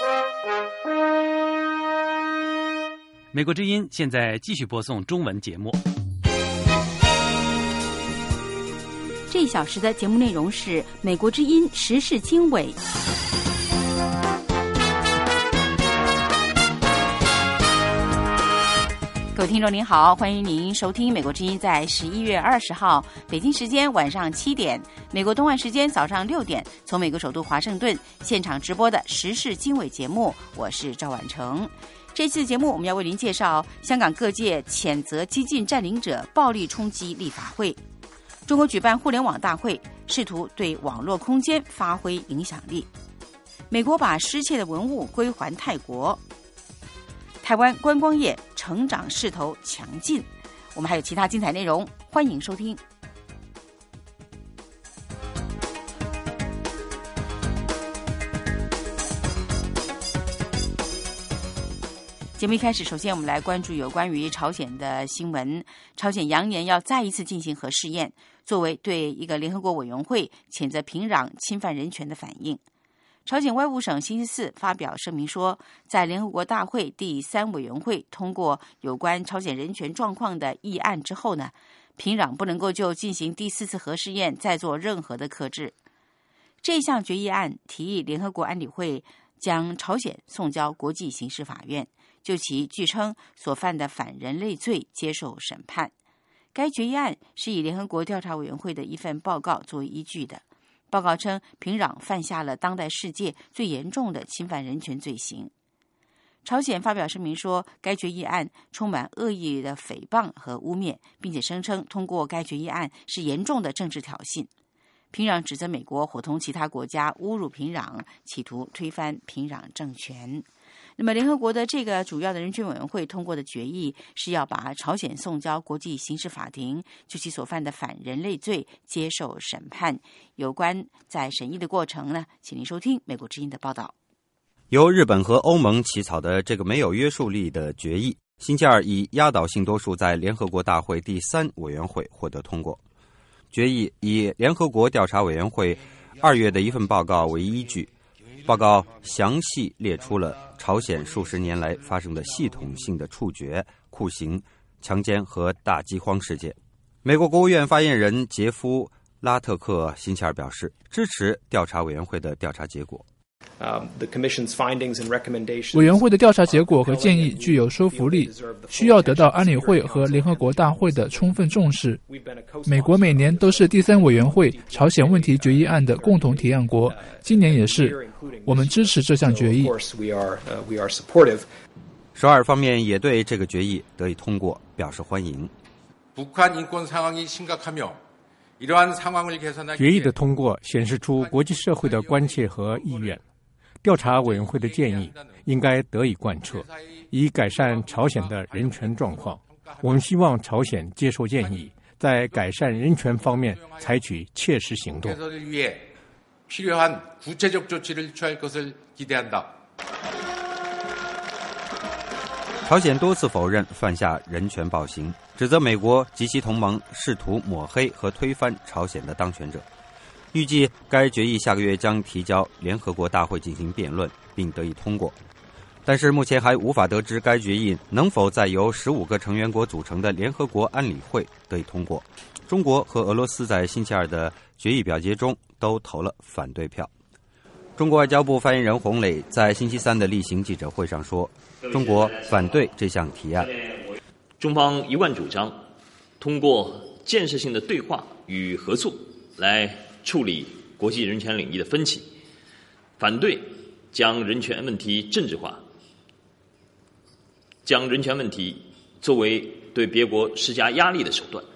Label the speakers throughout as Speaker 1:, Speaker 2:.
Speaker 1: 美国之音现在继续播送中文节目。
Speaker 2: 这一小时的节目内容是美国之音时事经纬。各位听众您好，欢迎您收听美国之音在11月20号北京时间晚上7点，美国东岸时间早上6点，从美国首都华盛顿现场直播的时事经纬节目，我是赵婉成。这次节目我们要为您介绍香港各界谴责激进占领者暴力冲击立法会，中国举办互联网大会，试图对网络空间发挥影响力，美国把失窃的文物归还泰国，台湾观光业成长势头强劲，我们还有其他精彩内容，欢迎收听。节目一开始，首先我们来关注有关于朝鲜的新闻。朝鲜扬言要再一次进行核试验，作为对一个联合国委员会谴责平壤侵犯人权的反应。朝鲜外务省星期四发表声明说，在联合国大会第3委员会通过有关朝鲜人权状况的议案之后呢，平壤不能够就进行第4次核试验再做任何的克制。这项决议案提议联合国安理会将朝鲜送交国际刑事法院，就其据称所犯的反人类罪接受审判。该决议案是以联合国调查委员会的一份报告作为依据的。报告称，平壤犯下了当代世界最严重的侵犯人权罪行。朝鲜发表声明说，该决议案充满恶意的诽谤和污蔑，并且声称通过该决议案是严重的政治挑衅。平壤指责美国伙同其他国家侮辱平壤，企图推翻平壤政权。那么联合国的这个主要的人权委员会通过的决议是要把朝鲜送交国际刑事法庭，就其所犯的反人类罪接受审判。有关在审议的过程呢，请您收听美国之音的报道。
Speaker 3: 由日本和欧盟起草的这个没有约束力的决议，星期二以压倒性多数在联合国大会第3委员会获得通过。决议以联合国调查委员会2月的一份报告为依据，报告详细列出了朝鲜数十年来发生的系统性的处决、酷刑、强奸和大饥荒事件。美国国务院发言人杰夫·拉特克星期二表示，支持调查委员会的调查结果。
Speaker 4: 委员会的调查结果和建议具有说服力，需要得到安理会和联合国大会的充分重视。美国每年都是第3委员会朝鲜问题决议案的共同提案国，今年也是。我们支持这项决议。
Speaker 3: 首尔方面也对这个决议得以通过表示欢迎。
Speaker 5: 决议的通过显示出国际社会的关切和意愿。调查委员会的建议应该得以贯彻，以改善朝鲜的人权状况。我们希望朝鲜接受建议，在改善人权方面采取切实行动。
Speaker 3: 朝鲜多次否认犯下人权暴行，指责美国及其同盟试图抹黑和推翻朝鲜的当权者。预计该决议下个月将提交联合国大会进行辩论，并得以通过。但是目前还无法得知该决议能否在由15个成员国组成的联合国安理会得以通过。中国和俄罗斯在星期二的决议表决中都投了反对票。中国外交部发言人洪磊在星期3的例行记者会上说，中国反对这项提案。
Speaker 6: 中方一贯主张通过建设性的对话与合作来处理国际人权领域的分歧，反对将人权问题政治化，将人权问题作为对别国施加压力的手段。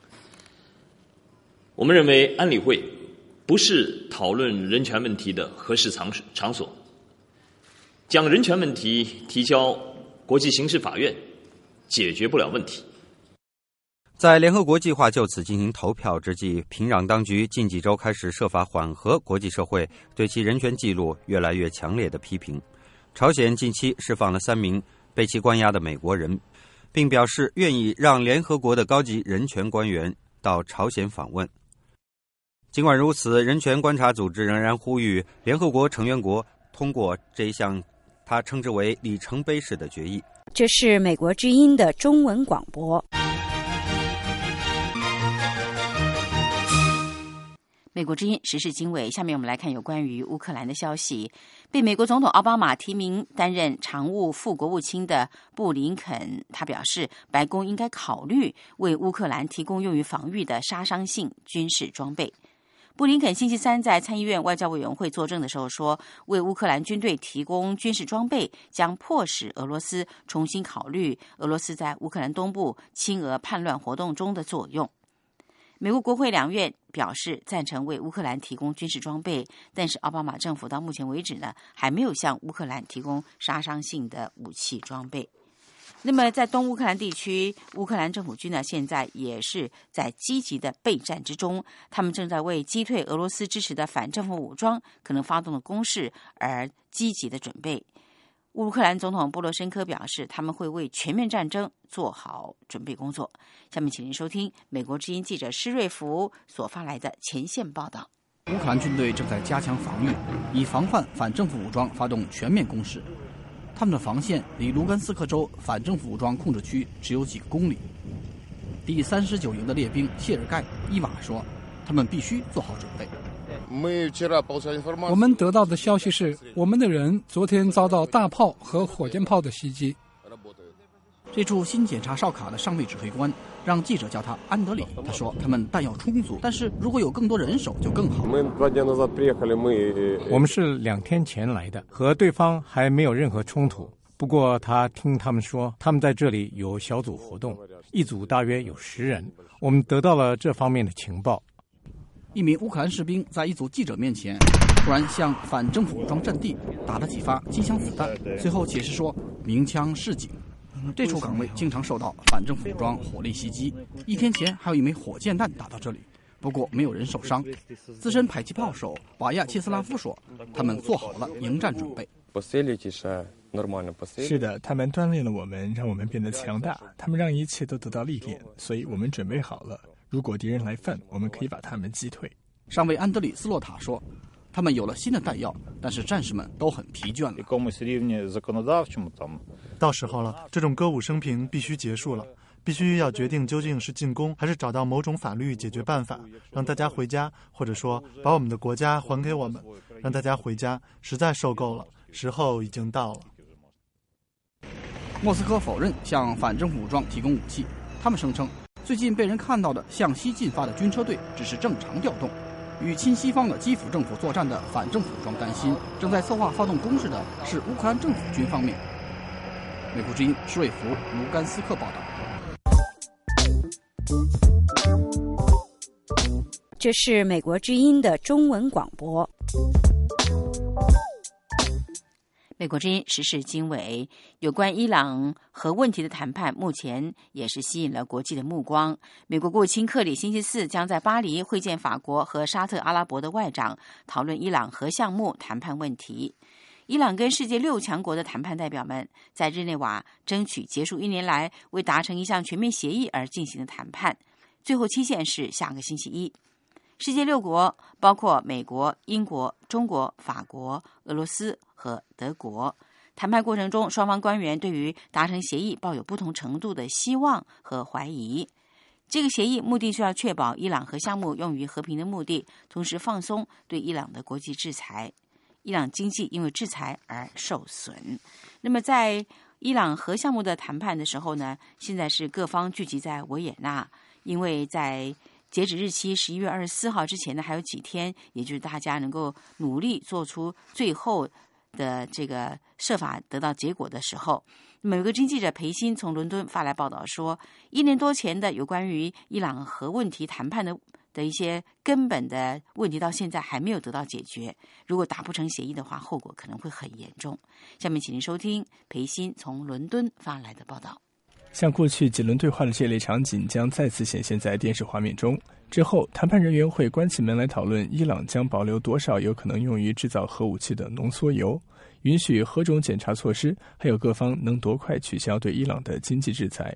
Speaker 6: 我们认为安理会不是讨论人权问题的合适场所，将人权问题提交国际刑事法院解决不了问题。
Speaker 3: 在联合国计划就此进行投票之际，平壤当局近几周开始设法缓和国际社会对其人权记录越来越强烈的批评。朝鲜近期释放了3名被其关押的美国人，并表示愿意让联合国的高级人权官员到朝鲜访问。尽管如此，人权观察组织仍然呼吁联合国成员国通过这一项他称之为里程碑式的决议。
Speaker 7: 这是美国之音的中文广播。
Speaker 2: 美国之音时事经纬，下面我们来看有关于乌克兰的消息。被美国总统奥巴马提名担任常务副国务卿的布林肯，他表示，白宫应该考虑为乌克兰提供用于防御的杀伤性军事装备。布林肯星期三在参议院外交委员会作证的时候说，为乌克兰军队提供军事装备将迫使俄罗斯重新考虑俄罗斯在乌克兰东部亲俄叛乱活动中的作用。美国国会两院表示赞成为乌克兰提供军事装备，但是奥巴马政府到目前为止呢，还没有向乌克兰提供杀伤性的武器装备。那么在东乌克兰地区，乌克兰政府军呢现在也是在积极的备战之中，他们正在为击退俄罗斯支持的反政府武装可能发动的攻势而积极的准备。乌克兰总统波罗申科表示，他们会为全面战争做好准备工作。下面请您收听美国之音记者施瑞福所发来的前线报道。
Speaker 8: 乌克兰军队正在加强防御，以防范反政府武装发动全面攻势。他们的防线离卢甘斯克州反政府武装控制区只有几个公里。第39营的列兵谢尔盖·伊瓦说，他们必须做好准备。
Speaker 9: 我们得到的消息是，我们的人昨天遭到大炮和火箭炮的袭击。
Speaker 8: 这处新检查哨卡的上尉指挥官让记者叫他安德里。他说，他们弹药充足，但是如果有更多人手就更好。
Speaker 5: 我们是2天前来的，和对方还没有任何冲突。不过他听他们说，他们在这里有小组活动，一组大约有10人。我们得到了这方面的情报。
Speaker 8: 一名乌克兰士兵在一组记者面前突然向反政府武装阵地打了几发机枪子弹，随后解释说鸣枪示警。这处岗位经常受到反政府武装火力袭击，1天前还有一枚火箭弹打到这里，不过没有人受伤。资深迫击炮手瓦亚切斯拉夫说，他们做好了迎战准备。
Speaker 10: 是的，他们锻炼了我们，让我们变得强大，他们让一切都得到历练，所以我们准备好了。如果敌人来犯，我们可以把他们击退。
Speaker 8: 上尉安德里斯洛塔说，他们有了新的弹药，但是战士们都很疲倦了。
Speaker 11: 到时候了，这种歌舞升平必须结束了，必须要决定究竟是进攻还是找到某种法律解决办法，让大家回家，或者说把我们的国家还给我们，让大家回家。实在受够了，时候已经到了。
Speaker 8: 莫斯科否认向反政府武装提供武器，他们声称最近被人看到的向西进发的军车队只是正常调动。与亲西方的基辅政府作战的反政府武装担心，正在策划发动攻势的是乌克兰政府军方面。美国之音施瑞福卢甘斯克报道。
Speaker 7: 这是美国之音的中文广播。
Speaker 2: 美国之音时事经纬，有关伊朗核问题的谈判目前也是吸引了国际的目光。美国国务卿克里星期四将在巴黎会见法国和沙特阿拉伯的外长，讨论伊朗核项目谈判问题。伊朗跟世界6强国的谈判代表们在日内瓦争取结束1年来为达成一项全面协议而进行的谈判，最后期限是下个星期一。世界6国包括美国、英国、中国、法国、俄罗斯和德国。谈判过程中，双方官员对于达成协议抱有不同程度的希望和怀疑。这个协议目的是要确保伊朗核项目用于和平的目的，同时放松对伊朗的国际制裁。伊朗经济因为制裁而受损。那么在伊朗核项目的谈判的时候呢，现在是各方聚集在维也纳，因为在截止日期11月24号之前呢，还有几天，也就是大家能够努力做出最后的这个设法得到结果的时候。美国经记者裴鑫从伦敦发来报道说，1年多前的有关于伊朗核问题谈判的一些根本的问题到现在还没有得到解决，如果达不成协议的话，后果可能会很严重。下面请您收听裴鑫从伦敦发来的报道。
Speaker 10: 像过去几轮对话的这类场景将再次显现在电视画面中。之后，谈判人员会关起门来讨论伊朗将保留多少有可能用于制造核武器的浓缩铀，允许何种检查措施，还有各方能多快取消对伊朗的经济制裁。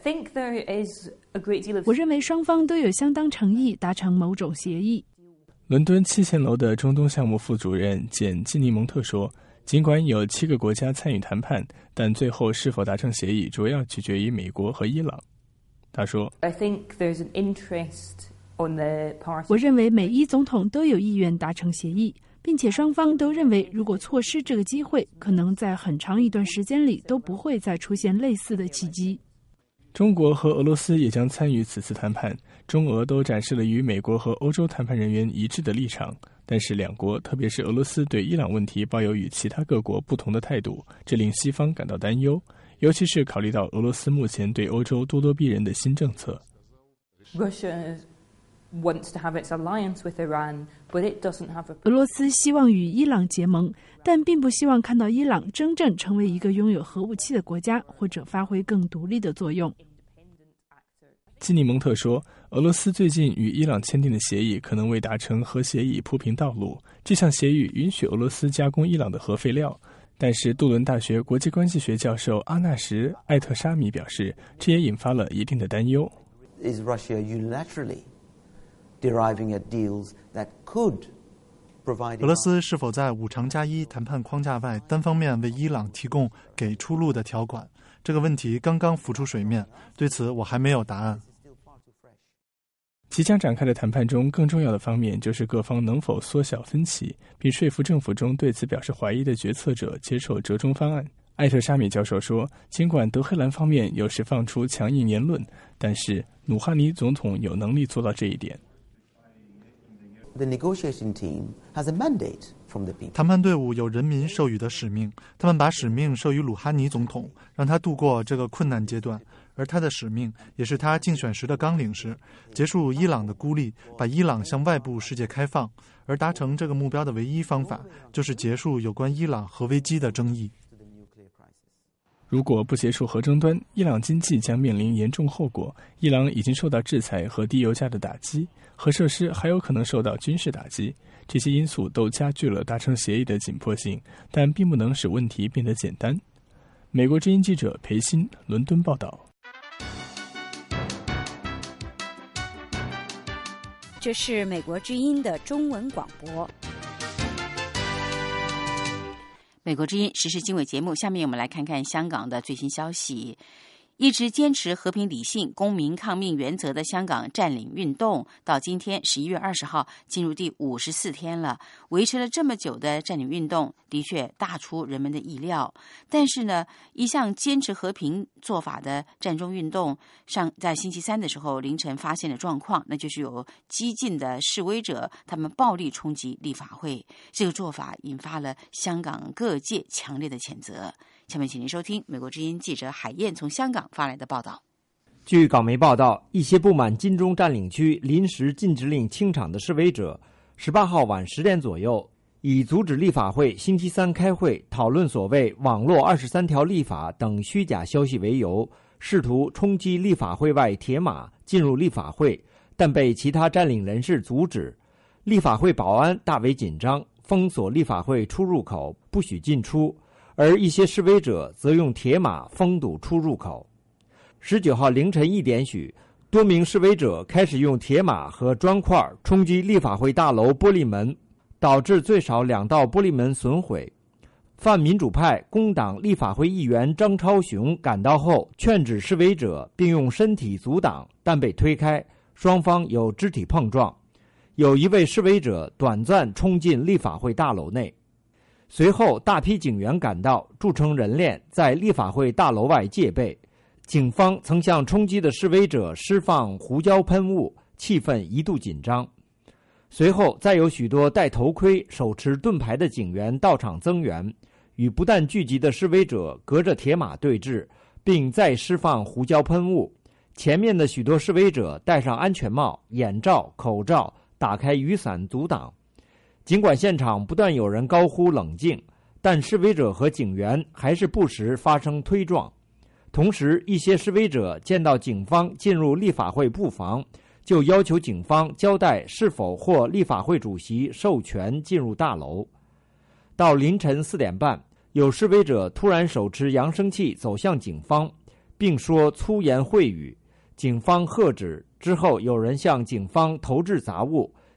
Speaker 12: 我认为双方都有相当诚意达成某种协议。
Speaker 10: 伦敦7000楼的中东项目副主任简·基尼蒙特说，尽管有7个国家参与谈判，但最后是否达成协议主要取决于美国和伊朗。他说，
Speaker 12: 我认为每一总统都有意愿达成协议，并且双方都认为如果错失这个机会，可能在很长一段时间里都不会再出现类似的契机。
Speaker 10: 中国和俄罗斯也将参与此次谈判，中俄都展示了与美国和欧洲谈判人员一致的立场，但是两国，特别是俄罗斯对伊朗问题抱有与其他各国不同的态度，这令西方感到担忧，尤其是考虑到俄罗斯目前对欧洲咄咄逼人的新政策。
Speaker 12: 俄罗斯希望与伊朗结盟，但并不希望看到伊朗真正成为一个拥有核武器的国家，或者发挥更独立的作用。
Speaker 10: 基尼蒙特说，俄罗斯最近与伊朗签订的协议可能为达成核协议铺平道路。这项协议允许俄罗斯加工伊朗的核废料，但是杜伦大学国际关系学教授阿纳什·艾特沙米表示，这也引发了一定的担忧。
Speaker 11: 俄罗斯是否在5+1谈判框架外单方面为伊朗提供给出路的条款？这个问题刚刚浮出水面，对此我还没有答案。
Speaker 10: 即将展开的谈判中，更重要的方面就是各方能否缩小分歧，并说服政府中对此表示怀疑的决策者接受折中方案。艾特沙米教授说，尽管德黑兰方面有时放出强硬言论，但是努哈尼总统有能力做到这一点。
Speaker 11: 谈判队伍有人民授予的使命，他们把使命授予鲁哈尼总统，让他度过这个困难阶段，而他的使命也是他竞选时的纲领是结束伊朗的孤立，把伊朗向外部世界开放，而达成这个目标的唯一方法就是结束有关伊朗核危机的争议。
Speaker 10: 如果不结束核争端，伊朗经济将面临严重后果。伊朗已经受到制裁和低油价的打击，核设施还有可能受到军事打击，这些因素都加剧了达成协议的紧迫性，但并不能使问题变得简单。美国之音记者裴鑫，伦敦报道。
Speaker 7: 这是美国之音的中文广播。
Speaker 2: 美国之音时事经纬节目，下面我们来看看香港的最新消息。一直坚持和平理性、公民抗命原则的香港占领运动，到今天11月20号进入第54天了。维持了这么久的占领运动，的确大出人们的意料。但是呢，一向坚持和平做法的占中运动，在星期三的时候凌晨发现了状况，那就是有激进的示威者，他们暴力冲击立法会。这个做法引发了香港各界强烈的谴责。下面请您收听美国之音记者海燕从香港发来的报道。
Speaker 13: 据港媒报道，一些不满金钟占领区临时禁止令清场的示威者18号晚10点左右，以阻止立法会星期三开会讨论所谓网络23条立法等虚假消息为由，试图冲击立法会外铁马进入立法会，但被其他占领人士阻止。立法会保安大为紧张，封锁立法会出入口，不许进出，而一些示威者则用铁马封堵出入口。19号凌晨1点许，多名示威者开始用铁马和砖块冲击立法会大楼玻璃门，导致最少2道玻璃门损毁。泛民主派工党立法会议员张超雄赶到后劝止示威者，并用身体阻挡，但被推开，双方有肢体碰撞。有一位示威者短暂冲进立法会大楼内。随后大批警员赶到，筑成人链，在立法会大楼外戒备。警方曾向冲击的示威者释放胡椒喷雾，气氛一度紧张。随后再有许多戴头盔、手持盾牌的警员到场增援，与不断聚集的示威者隔着铁马对峙，并再释放胡椒喷雾。前面的许多示威者戴上安全帽、眼罩、口罩，打开雨伞阻挡。尽管现场不断有人高呼冷静，但示威者和警员还是不时发生推撞。同时，一些示威者见到警方进入立法会布防，就要求警方交代是否获立法会主席授权进入大楼。到凌晨4点半，有示威者突然手持扬声器走向警方，并说粗言秽语，警方喝止之后，有人向警方投掷杂物，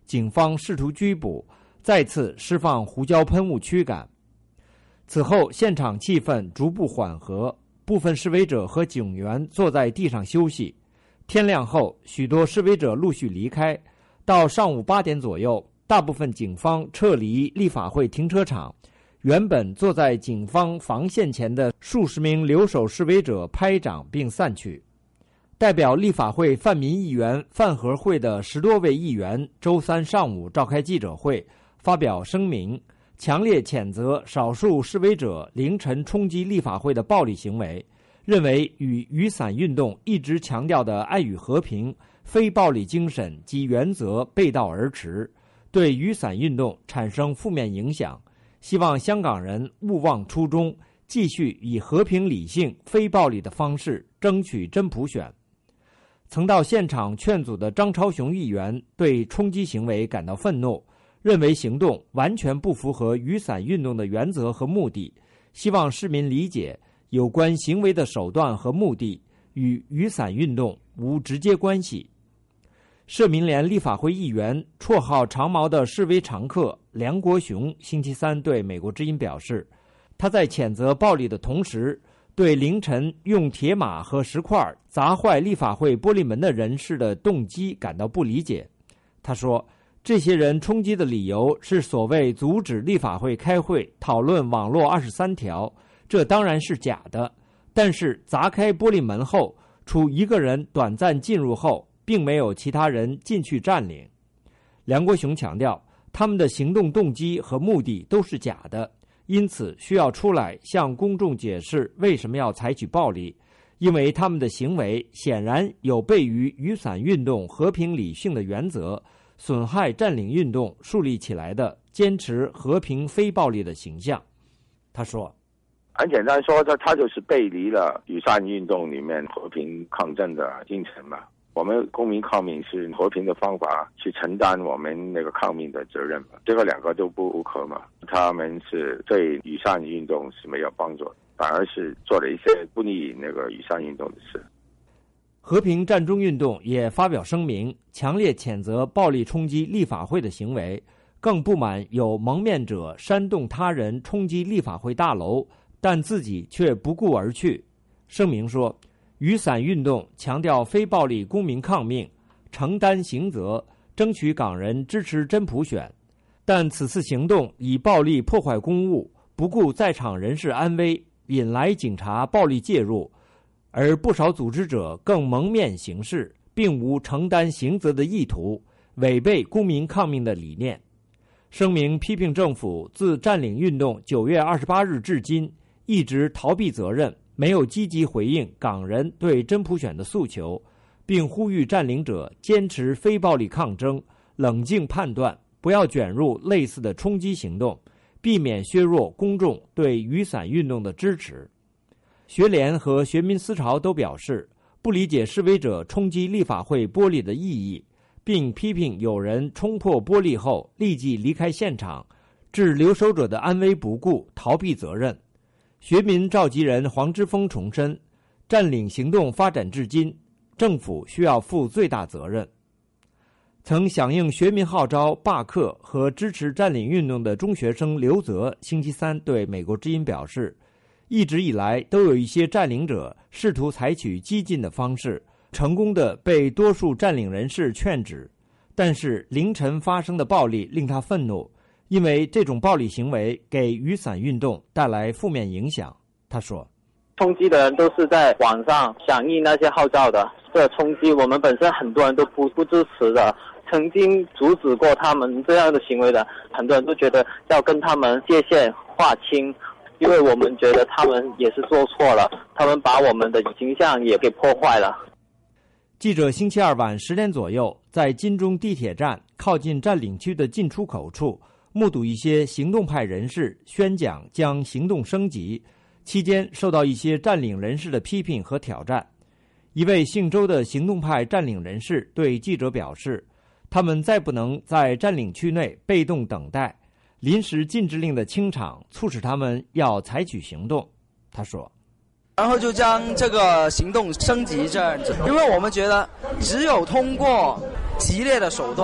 Speaker 13: 警方试图拘捕，再次释放胡椒喷雾驱赶。此后，现场气氛逐步缓和，部分示威者和警员坐在地上休息。天亮后，许多示威者陆续离开。到上午8点左右，大部分警方撤离立法会停车场。原本坐在警方防线前的数十名留守示威者拍掌并散去。代表立法会泛民议员饭盒会的10多位议员周三上午召开记者会，发表声明，强烈谴责少数示威者凌晨冲击立法会的暴力行为，认为与雨伞运动一直强调的爱与和平、非暴力精神及原则背道而驰，对雨伞运动产生负面影响，希望香港人勿忘初衷，继续以和平、理性、非暴力的方式争取真普选。曾到现场劝阻的张超雄议员对冲击行为感到愤怒，认为行动完全不符合雨伞运动的原则和目的，希望市民理解有关行为的手段和目的与雨伞运动无直接关系。社民连立法会议员绰号长毛的示威常客梁国雄星期三对美国之音表示，他在谴责暴力的同时，对凌晨用铁马和石块砸坏立法会玻璃门的人士的动机感到不理解。他说，这些人冲击的理由是所谓阻止立法会开会讨论网络23条，这当然是假的。但是砸开玻璃门后，除一个人短暂进入后，并没有其他人进去占领。梁国雄强调，他们的行动动机和目的都是假的，因此需要出来向公众解释为什么要采取暴力，因为他们的行为显然有悖于雨伞运动和平理性的原则，损害占领运动树立起来的坚持和平非暴力的形象。他说，
Speaker 14: 很简单说，他就是背离了雨伞运动里面和平抗争的精神嘛。我们公民抗命是和平的方法去承担我们那个抗命的责任嘛，这个两个都不可嘛。他们是对雨伞运动是没有帮助，反而是做了一些不利那个雨伞运动的事。
Speaker 13: 和平战中运动也发表声明，强烈谴责暴力冲击立法会的行为，更不满有蒙面者煽动他人冲击立法会大楼，但自己却不顾而去。声明说，雨伞运动强调非暴力公民抗命，承担刑责，争取港人支持真普选，但此次行动以暴力破坏公务，不顾在场人士安危，引来警察暴力介入，而不少组织者更蒙面行事，并无承担刑责的意图，违背公民抗命的理念。声明批评政府自占领运动9月28日至今一直逃避责任，没有积极回应港人对真普选的诉求，并呼吁占领者坚持非暴力抗争，冷静判断，不要卷入类似的冲击行动，避免削弱公众对雨伞运动的支持。学联和学民思潮都表示不理解示威者冲击立法会玻璃的意义，并批评有人冲破玻璃后立即离开现场，置留守者的安危不顾，逃避责任。学民召集人黄之锋重申，占领行动发展至今，政府需要负最大责任。曾响应学民号召罢课和支持占领运动的中学生刘泽星期三对美国之音表示，一直以来都有一些占领者试图采取激进的方式，成功的被多数占领人士劝止，但是凌晨发生的暴力令他愤怒，因为这种暴力行为给雨伞运动带来负面影响。他说，
Speaker 15: 冲击的人都是在网上响应那些号召的，这冲击我们本身很多人都不支持的，曾经阻止过他们这样的行为的，很多人都觉得要跟他们界限划清，因为我们觉得他们也是做错了，他们把我们的形象也给破坏了。
Speaker 13: 记者星期二晚10点左右在金钟地铁站靠近占领区的进出口处目睹一些行动派人士宣讲将行动升级，期间受到一些占领人士的批评和挑战。一位姓周的行动派占领人士对记者表示，他们再不能在占领区内被动等待，临时禁制令的清场促使他们要采取行动。他说，
Speaker 16: 然后就将这个行动升级这样子，因为我们觉得只有通过激烈的手段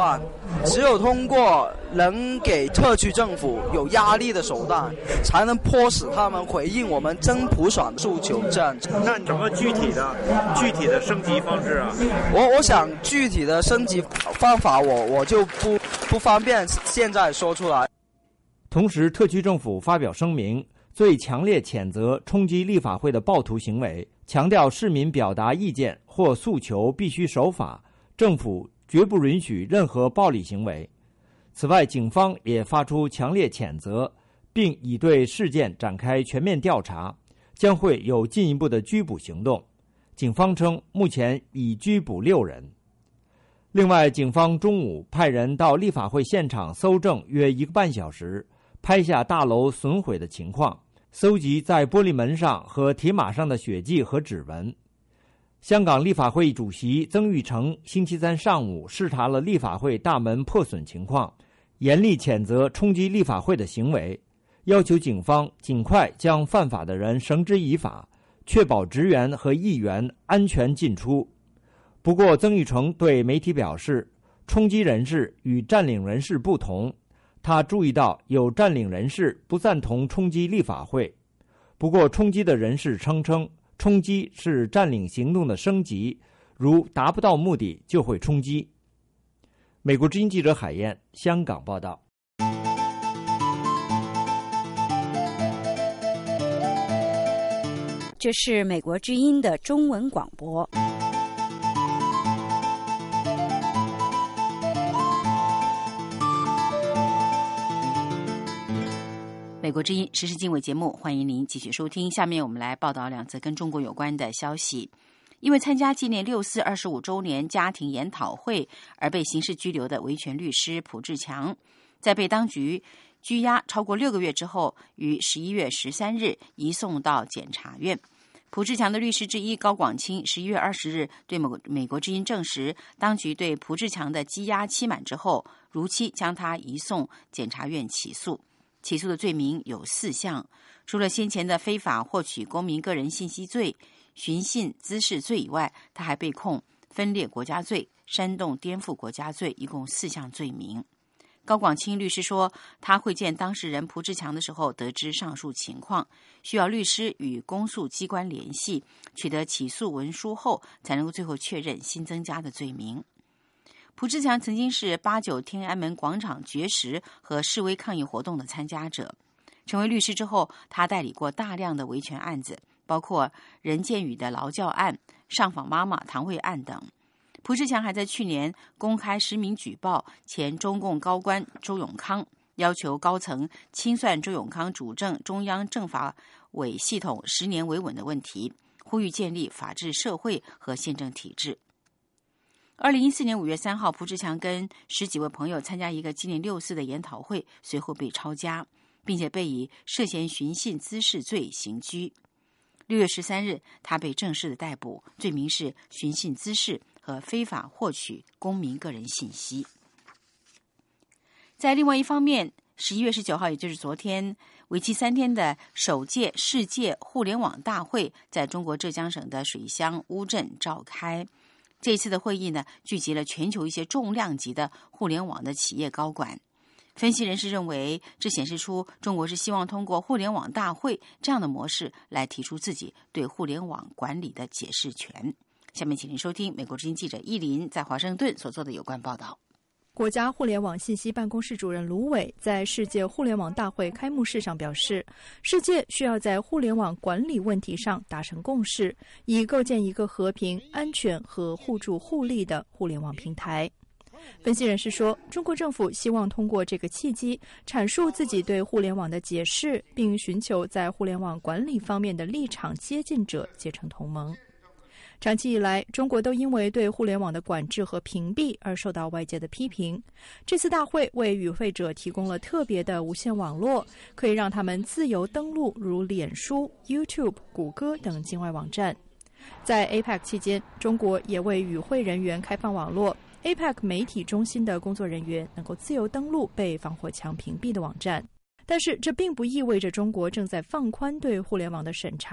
Speaker 16: 只有通过能给特区政府有压力的手段，才能迫使他们回应我们真普选的诉求。这样，
Speaker 17: 那什么具体的升级方式啊？
Speaker 16: 我想具体的升级方法我就不方便现在说出来。
Speaker 13: 同时，特区政府发表声明，最强烈谴责冲击立法会的暴徒行为，强调市民表达意见或诉求必须守法，政府绝不允许任何暴力行为。此外，警方也发出强烈谴责，并已对事件展开全面调查，将会有进一步的拘捕行动。警方称，目前已拘捕6人。另外，警方中午派人到立法会现场搜证约1个半小时，拍下大楼损毁的情况，搜集在玻璃门上和铁马上的血迹和指纹。香港立法会主席曾钰成星期三上午视察了立法会大门破损情况，严厉谴责冲击立法会的行为，要求警方尽快将犯法的人绳之以法，确保职员和议员安全进出。不过，曾钰成对媒体表示，冲击人士与占领人士不同，他注意到有占领人士不赞同冲击立法会。不过，冲击的人士称冲击是占领行动的升级，如达不到目的就会冲击。美国之音记者海燕，香港报道。
Speaker 7: 这是美国之音的中文广播。
Speaker 2: 美国之音时事经纬节目，欢迎您继续收听。下面我们来报道2则跟中国有关的消息。因为参加纪念6·4 25周年家庭研讨会而被刑事拘留的维权律师蒲志强，在被当局拘押超过6个月之后，于11月13日移送到检察院。蒲志强的律师之一高广清11月20日对美国之音证实，当局对蒲志强的羁押期满之后，如期将他移送检察院起诉。起诉的罪名有4项，除了先前的非法获取公民个人信息罪、寻衅滋事罪以外，他还被控分裂国家罪、煽动颠覆国家罪，一共4项罪名。高广清律师说，他会见当事人蒲志强的时候得知上述情况，需要律师与公诉机关联系，取得起诉文书后才能够最后确认新增加的罪名。蒲志强曾经是89天安门广场绝食和示威抗议活动的参加者。成为律师之后，他代理过大量的维权案子，包括任建宇的劳教案、上访妈妈唐慧案等。蒲志强还在去年公开实名举报前中共高官周永康，要求高层清算周永康主政中央政法委系统10年维稳的问题，呼吁建立法治社会和宪政体制。2014年5月3号，蒲志强跟10几位朋友参加一个纪念6·4的研讨会，随后被抄家，并且被以涉嫌寻衅滋事罪刑拘。6月13日，他被正式的逮捕，罪名是寻衅滋事和非法获取公民个人信息。在另外一方面，11月19号，也就是昨天，为期3天的首届世界互联网大会在中国浙江省的水乡乌镇召开。这次的会议呢，聚集了全球一些重量级的互联网的企业高管。分析人士认为，这显示出中国是希望通过互联网大会这样的模式来提出自己对互联网管理的解释权。下面请您收听美国之音记者易林在华盛顿所做的有关报道。
Speaker 18: 国家互联网信息办公室主任卢伟在世界互联网大会开幕式上表示，世界需要在互联网管理问题上达成共识，以构建一个和平、安全和互助互利的互联网平台。分析人士说，中国政府希望通过这个契机阐述自己对互联网的解释，并寻求在互联网管理方面的立场接近者结成同盟。长期以来，中国都因为对互联网的管制和屏蔽而受到外界的批评。这次大会为与会者提供了特别的无线网络，可以让他们自由登录如脸书、YouTube、谷歌等境外网站。在 APEC 期间，中国也为与会人员开放网络。APEC 媒体中心的工作人员能够自由登录被防火墙屏蔽的网站。但是这并不意味着中国正在放宽对互联网的审查。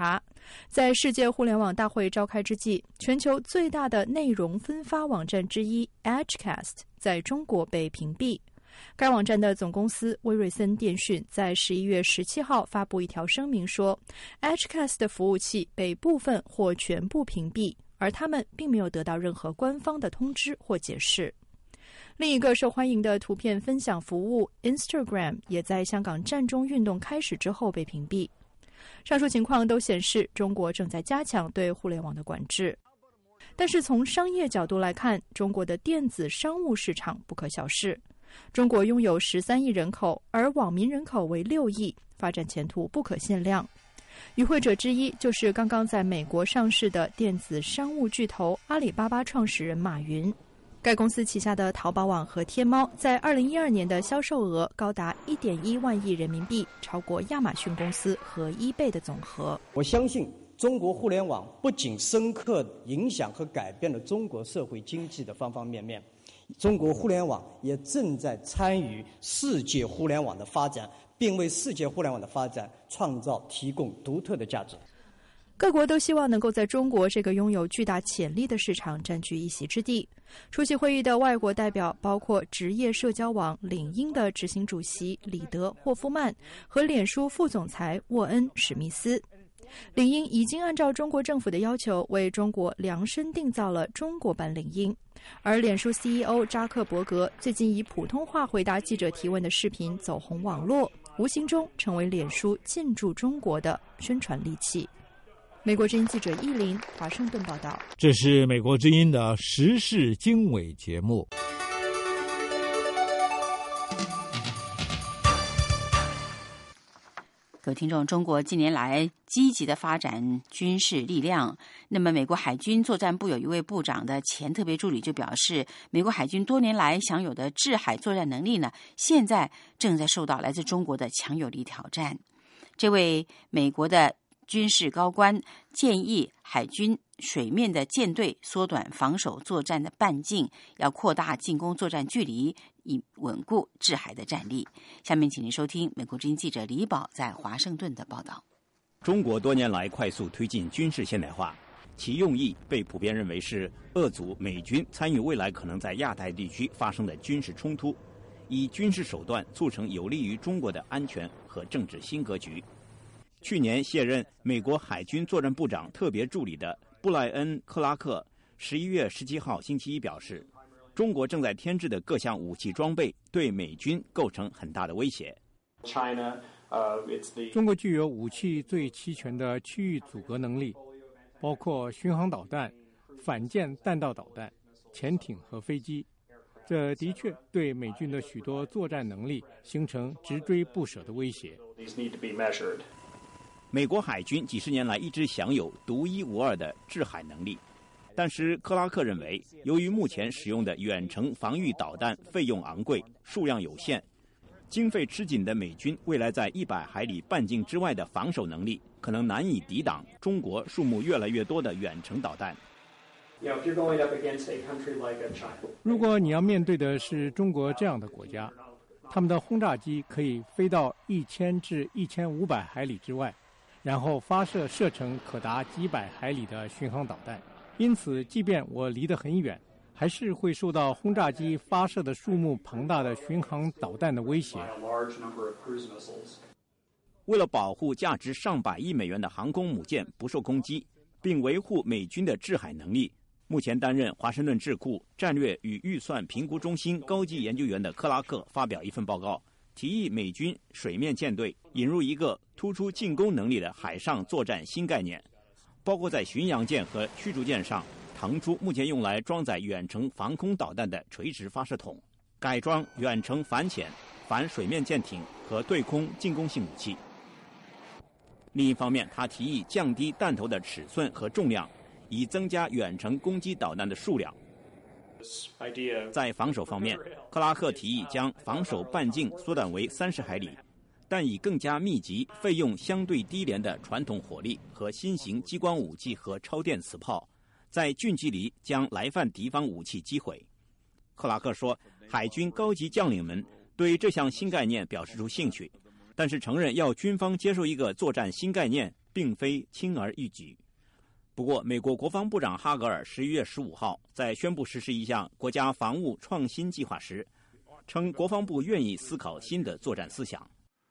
Speaker 18: 在世界互联网大会召开之际，全球最大的内容分发网站之一 Edgecast 在中国被屏蔽。该网站的总公司威瑞森电讯在11月17号发布一条声明说 Edgecast 的服务器被部分或全部屏蔽，而他们并没有得到任何官方的通知或解释。另一个受欢迎的图片分享服务 Instagram 也在香港占中运动开始之后被屏蔽。上述情况都显示中国正在加强对互联网的管制。但是从商业角度来看，中国的电子商务市场不可小视。中国拥有13亿人口，而网民人口为6亿，发展前途不可限量。与会者之一就是刚刚在美国上市的电子商务巨头阿里巴巴创始人马云。该公司旗下的淘宝网和天猫在2012年的销售额高达1.1万亿人民币，超过亚马逊公司和eBay的总和。
Speaker 19: 我相信中国互联网不仅深刻影响和改变了中国社会经济的方方面面，中国互联网也正在参与世界互联网的发展，并为世界互联网的发展提供独特的价值。
Speaker 18: 各国都希望能够在中国这个拥有巨大潜力的市场占据一席之地。出席会议的外国代表包括职业社交网领英的执行主席里德·霍夫曼和脸书副总裁沃恩·史密斯。领英已经按照中国政府的要求为中国量身定造了中国版领英，而脸书 CEO 扎克伯格最近以普通话回答记者提问的视频走红网络，无形中成为脸书进驻中国的宣传利器。美国之音记者伊林华盛顿报道。
Speaker 20: 这是美国之音的时事经纬节目。
Speaker 2: 各位听众，中国近年来积极的发展军事力量。那么美国海军作战部有一位部长的前特别助理就表示，美国海军多年来享有的制海作战能力呢，现在正在受到来自中国的强有力挑战。这位美国的军事高官建议海军水面的舰队缩短防守作战的半径，要扩大进攻作战距离，以稳固制海的战力。下面请您收听美国之音记者李宝在华盛顿的报道。
Speaker 21: 中国多年来快速推进军事现代化，其用意被普遍认为是遏阻美军参与未来可能在亚太地区发生的军事冲突，以军事手段促成有利于中国的安全和政治新格局。去年卸任美国海军作战部长特别助理的布莱恩·克拉克11月17号星期一表示，中国正在添置的各项武器装备对美军构成很大的威胁。
Speaker 5: 中国具有武器最齐全的区域阻隔能力，包括巡航导弹、反舰弹道导弹、潜艇和飞机。这的确对美军的许多作战能力形成直追不舍的威胁。
Speaker 21: 美国海军几十年来一直享有独一无二的制海能力，但是克拉克认为，由于目前使用的远程防御导弹费用昂贵、数量有限，经费吃紧的美军未来在100海里半径之外的防守能力可能难以抵挡中国数目越来越多的远程导弹。
Speaker 5: 如果你要面对的是中国这样的国家，他们的轰炸机可以飞到1000至1500海里之外，然后发射射程可达几百海里的巡航导弹。因此，即便我离得很远，还是会受到轰炸机发射的数目庞大的巡航导弹的威胁。
Speaker 21: 为了保护价值上百亿美元的航空母舰不受攻击，并维护美军的制海能力，目前担任华盛顿智库战略与预算评估中心高级研究员的克拉克发表一份报告，提议美军水面舰队引入一个突出进攻能力的海上作战新概念，包括在巡洋舰和驱逐舰上腾出目前用来装载远程防空导弹的垂直发射筒，改装远程反潜、反水面舰艇和对空进攻性武器。另一方面，他提议降低弹头的尺寸和重量，以增加远程攻击导弹的数量。在防守方面，克拉克提议将防守半径缩短为30海里，但以更加密集、费用相对低廉的传统火力和新型激光武器和超电磁炮，在近距离将来犯敌方武器击毁。克拉克说，海军高级将领们对这项新概念表示出兴趣，但是承认要军方接受一个作战新概念， 并非轻而易举。不过，美国国防部长哈格尔11月15号在宣布实施一项国家防务创新计划时，称国防部愿意思考新的作战思想。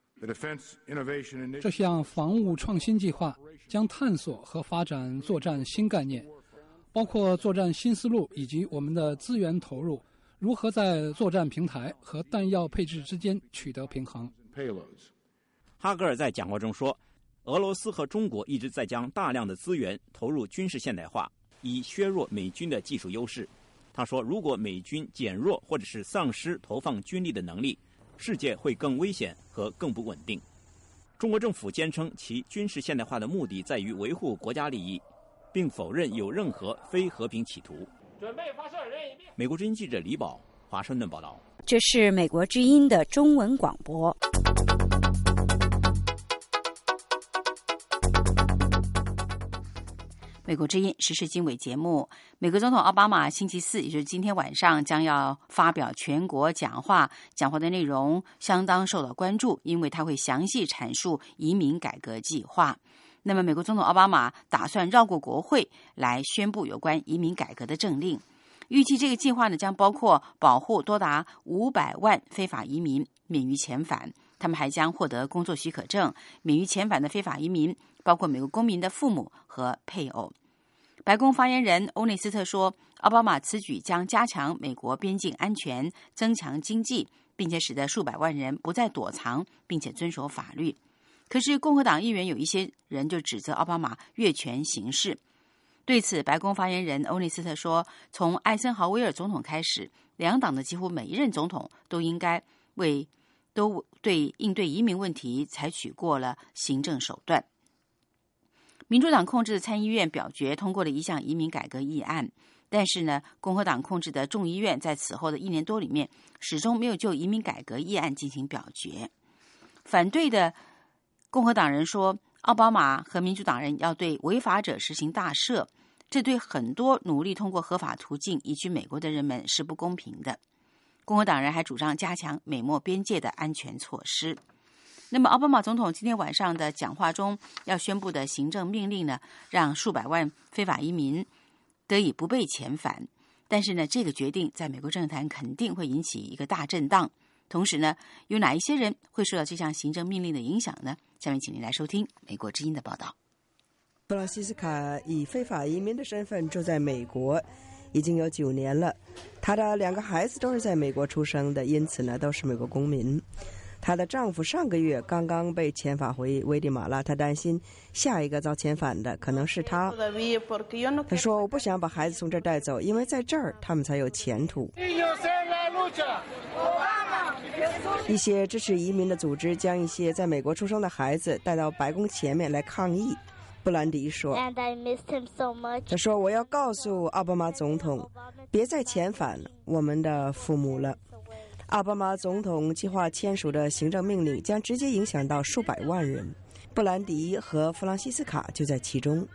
Speaker 9: 这项防务创新计划将探索和发展作战新概念，包括作战新思路以及我们的资源投入如何在作战平台和弹药配置之间取得平衡。
Speaker 21: 哈格尔在讲话中说，俄罗斯和中国一直在将大量的资源投入军事现代化，以削弱美军的技术优势。他说，如果美军减弱或者是丧失投放军力的能力，世界会更危险和更不稳定。中国政府坚称其军事现代化的目的在于维护国家利益，并否认有任何非和平企图。准备发射人一命。美国之音记者李宝，华盛顿报道。
Speaker 7: 这是美国之音的中文广播。
Speaker 2: 美国之音时事经纬节目，美国总统奥巴马星期四，也就是今天晚上将要发表全国讲话，讲话的内容相当受到关注，因为他会详细阐述移民改革计划。那么美国总统奥巴马打算绕过国会来宣布有关移民改革的政令，预计这个计划呢将包括保护多达500万非法移民免于遣返，他们还将获得工作许可证。免于遣返的非法移民包括美国公民的父母和配偶。白宫发言人欧内斯特说，奥巴马此举将加强美国边境安全，增强经济，并且使得数百万人不再躲藏，并且遵守法律。可是共和党议员有一些人就指责奥巴马越权行事。对此，白宫发言人欧内斯特说，从艾森豪威尔总统开始，两党的几乎每一任总统都应该对应对移民问题采取过了行政手段。民主党控制的参议院表决通过了一项移民改革议案，但是呢，共和党控制的众议院在此后的1年多里面始终没有就移民改革议案进行表决。反对的共和党人说，奥巴马和民主党人要对违法者实行大赦，这对很多努力通过合法途径移居美国的人们是不公平的。共和党人还主张加强美墨边界的安全措施。那么奥巴马总统今天晚上的讲话中要宣布的行政命令呢，让数百万非法移民得以不被遣返。但是呢，这个决定在美国政坛肯定会引起一个大震荡。同时呢，有哪一些人会受到这项行政命令的影响呢？下面请您来收听美国之音的报道。
Speaker 1: 弗朗西斯卡以非法移民的身份住在美国已经有9年了，她的2个孩子都是在美国出生的，因此呢都是美国公民。她的丈夫上个月刚刚被遣返回危地马拉，她担心下一个遭遣返的可能是她。她说，我不想把孩子从这儿带走，因为在这儿他们才有前途。一些支持移民的组织将一些在美国出生的孩子带到白宫前面来抗议。布兰迪说，他说，我要告诉奥巴马总统，别再遣返我们的父母了。奥巴马总统计划签署的行政命令将直接影响到数百万人，布兰迪和弗朗西斯卡就在其中。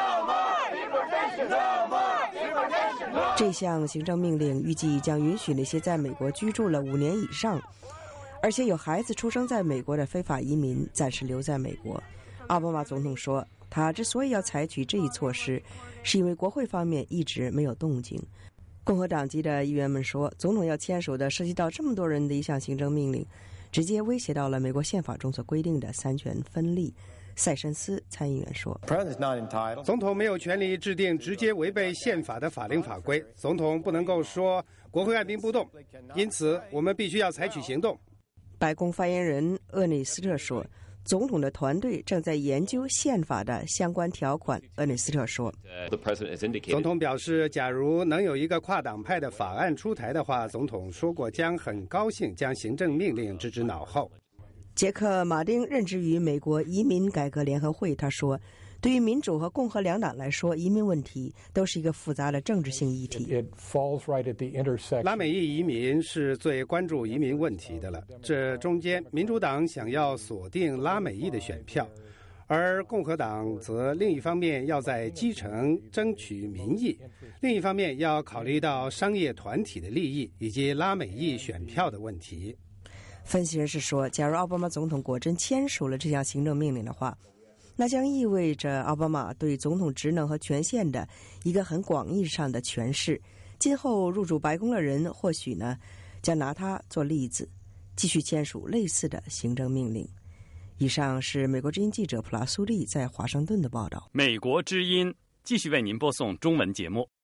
Speaker 1: 这项行政命令预计将允许那些在美国居住了5年以上，而且有孩子出生在美国的非法移民暂时留在美国。奥巴马总统说，他之所以要采取这一措施，是因为国会方面一直没有动静。共和党籍的议员们说，总统要签署的涉及到这么多人的一项行政命令，直接威胁到了美国宪法中所规定的3权分立。塞申斯参议员说，
Speaker 22: 总统没有权利制定直接违背宪法的法令法规，总统不能够说国会按兵不动，因此我们必须要采取行动。
Speaker 1: 白宫发言人厄内斯特说，总统的团队正在研究宪法的相关条款。厄内斯特说，
Speaker 22: 总统表示，假如能有一个跨党派的法案出台的话，总统说过将很高兴将行政命令置之脑后。
Speaker 1: 杰克·马丁任职于美国移民改革联合会，他说，对于民主和共和两党来说，移民问题都是一个复杂的政治性议题。
Speaker 22: 拉美裔移民是最关注移民问题的了，这中间民主党想要锁定拉美裔的选票，而共和党则另一方面要在基层争取民意，另一方面要考虑到商业团体的利益以及拉美裔选票的问题。
Speaker 1: 分析人士说，假如奥巴马总统果真签署了这项行政命令的话， 那将意味着奥巴马对总统职能和权限的一个很广义上的诠释。今后入主白宫的人或许呢将拿它做例子，继续签署类似的行政命令。以上是美国之音记者普拉苏利在华盛顿的报道。
Speaker 4: 美国之音继续为您播送中文节目。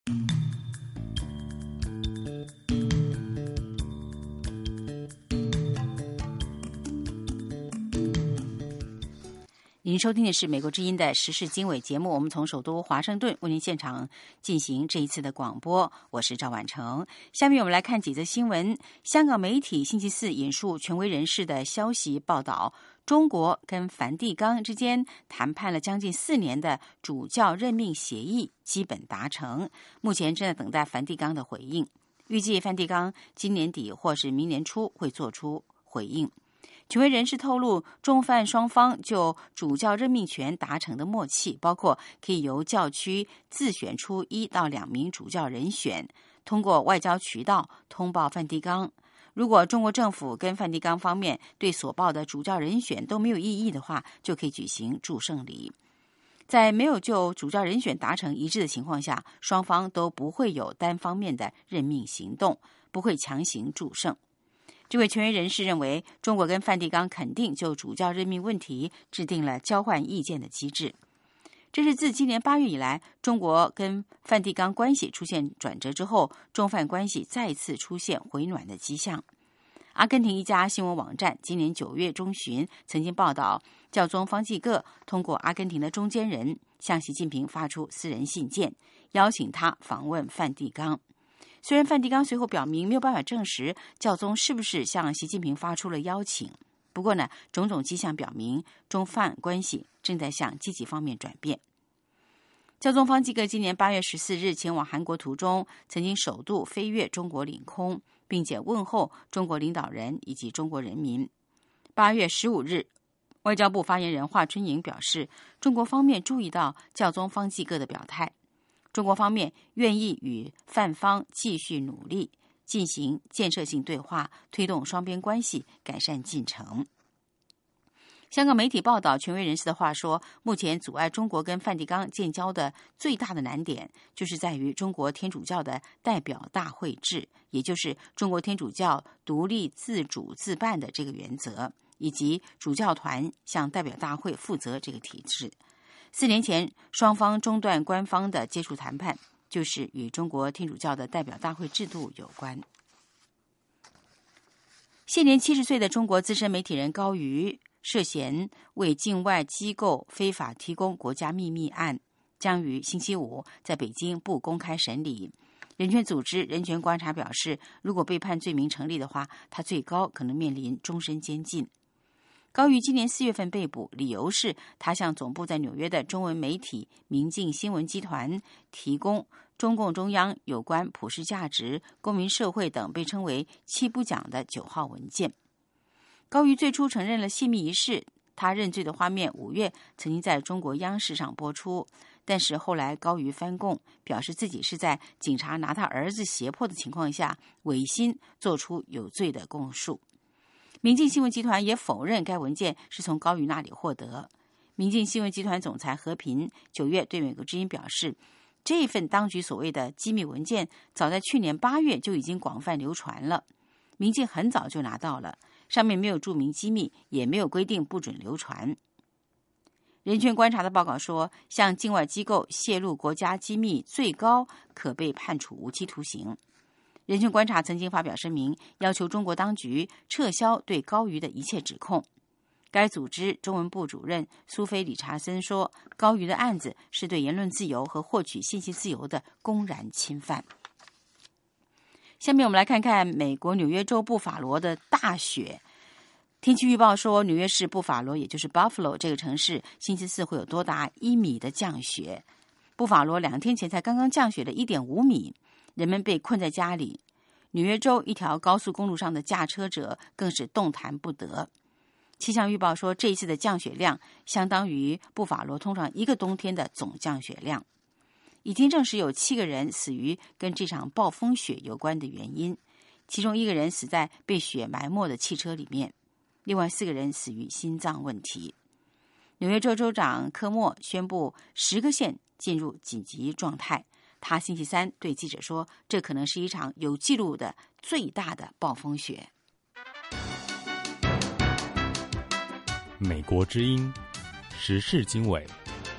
Speaker 2: 您收听的是美国之音的时事经纬节目，我们从首都华盛顿为您现场进行这一次的广播，我是赵婉成。下面我们来看几则新闻。香港媒体星期四引述权威人士的消息报道，中国跟梵蒂冈之间谈判了将近4年的主教任命协议基本达成，目前正在等待梵蒂冈的回应，预计梵蒂冈今年底或是明年初会做出回应。权威人士透露，中梵双方就主教任命权达成的默契，包括可以由教区自选出1到2名主教人选，通过外交渠道通报梵蒂冈。如果中国政府跟梵蒂冈方面对所报的主教人选都没有异议的话，就可以举行祝圣礼。在没有就主教人选达成一致的情况下，双方都不会有单方面的任命行动，不会强行祝圣。这位权威人士认为，中国跟梵蒂冈肯定就主教任命问题制定了交换意见的机制。这是自今年8月以来，中国跟梵蒂冈关系出现转折之后，中梵关系再次出现回暖的迹象。阿根廷一家新闻网站今年9月中旬曾经报道，教宗方济各通过阿根廷的中间人向习近平发出私人信件，邀请他访问梵蒂冈。虽然梵蒂冈随后表明没有办法证实教宗是不是向习近平发出了邀请，不过呢，种种迹象表明中梵关系正在向积极方面转变。教宗方济各今年8月14日前往韩国途中，曾经首度飞越中国领空，并且问候中国领导人以及中国人民。8月15日，外交部发言人华春莹表示，中国方面注意到教宗方济各的表态，中国方面愿意与梵方继续努力，进行建设性对话，推动双边关系改善进程。香港媒体报道，权威人士的话说，目前阻碍中国跟梵蒂冈建交的最大的难点，就是在于中国天主教的代表大会制，也就是中国天主教独立自主自办的这个原则，以及主教团向代表大会负责这个体制。4年前，双方中断官方的接触谈判，就是与中国天主教的代表大会制度有关。现年70岁的中国资深媒体人高瑜涉嫌为境外机构非法提供国家秘密案，将于星期五在北京不公开审理。人权组织人权观察表示，如果被判罪名成立的话，他最高可能面临终身监禁。高瑜今年4月份被捕，理由是他向总部在纽约的中文媒体明镜新闻集团提供中共中央有关普世价值、公民社会等被称为7不讲的9号文件。高瑜最初承认了泄密一事，他认罪的画面5月曾经在中国央视上播出，但是后来高瑜翻供，表示自己是在警察拿他儿子胁迫的情况下违心做出有罪的供述。明镜新闻集团也否认该文件是从高瑜那里获得。明镜新闻集团总裁何平9月对美国之音表示，这份当局所谓的机密文件早在去年8月就已经广泛流传了，明镜很早就拿到了，上面没有注明机密，也没有规定不准流传。人权观察的报告说，向境外机构泄露国家机密最高可被判处无期徒刑。人权观察曾经发表声明，要求中国当局撤销对高瑜的一切指控。该组织中文部主任苏菲·理查森说，高瑜的案子是对言论自由和获取信息自由的公然侵犯。下面我们来看看美国纽约州布法罗的大雪。天气预报说，纽约市布法罗，也就是 Buffalo 这个城市，星期四会有多达1米的降雪。布法罗2天前才刚刚降雪了1.5米，人们被困在家里。纽约州一条高速公路上的驾车者更是动弹不得。气象预报说，这一次的降雪量相当于布法罗通常1个冬天的总降雪量。已经证实有7个人死于跟这场暴风雪有关的原因，其中1个人死在被雪埋没的汽车里面，另外4个人死于心脏问题。 纽约州州长科莫宣布10个县进入紧急状态。他星期三对记者说，这可能是一场有记录的最大的暴风雪。
Speaker 3: 美国之音时事经纬。